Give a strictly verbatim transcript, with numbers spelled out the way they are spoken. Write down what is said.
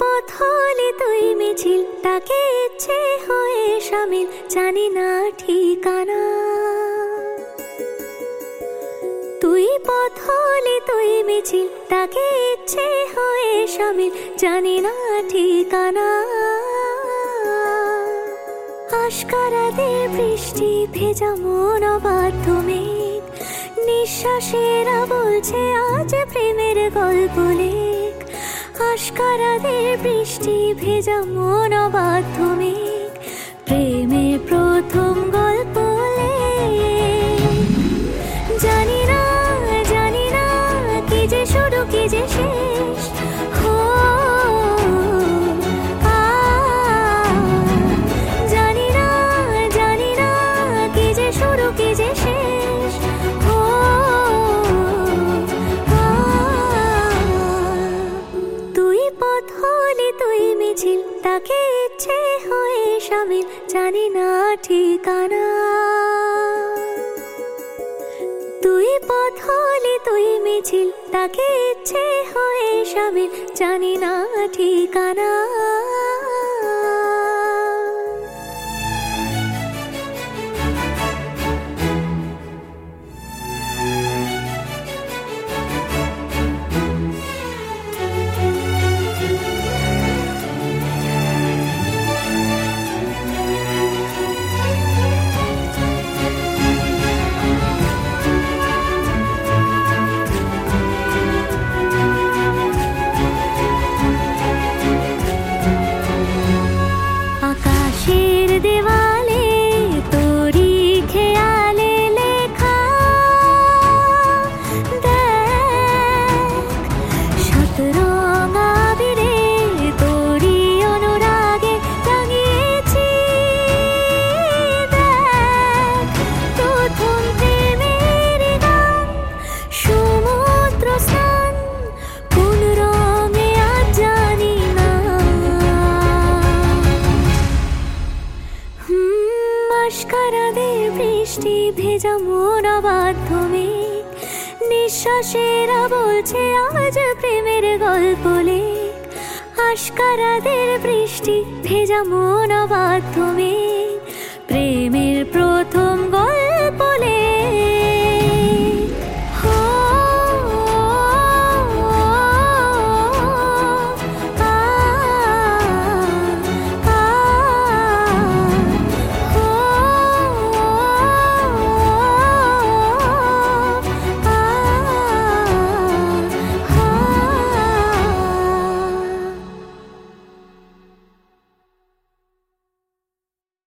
পথ হলে তুই মিছিল, তাকে ইচ্ছে হয়ে শামিল, জানি না ঠিকানা। তুই পথ হলে তুই মিছিল, তাকে ইচ্ছে হয়ে শামিল, জানি না ঠিকানা। আশকারাতে বৃষ্টি ভেজা মন অবাধ্য মেঘ, নিঃশ্বাসেরা বলছে আজ প্রেমের গল্প লেখ। আশকারাতে বৃষ্টি ভেজা মন অবাধ্য মেঘ, প্রেমের প্রথম গল্প লেখ। জানি না জানি না কি যে শুরু কি যে শেষ, হো জানি না জানি না কি যে শুরু কি যে শেষ, হো তুই পথ হলে তুই মিছিল, তাকে ইচ্ছে হয়ে শামিল, জানি না ঠিকানা। তুই পথ হলে তুই মিছিল, তাকে ইচ্ছে হয়ে শামিল, জানি না ঠিকানা। দেওয়ালে তোরি খেয়ালে লেখা, দেখ শত রঙ আবিরে তোরি অনুরাগে রাঙিয়েছি। দেখ প্রথম প্রেমের গান, সমুদ্র স্নান, কোন রঙে আজ জানি না। আশকারাদের বৃষ্টি ভেজা মন অবাধ্য মেঘ, নিঃশ্বাসেরা বলছে আজ প্রেমের গল্প লেখ। আশকারাদের বৃষ্টি ভেজা মন অবাধ্য মেঘ,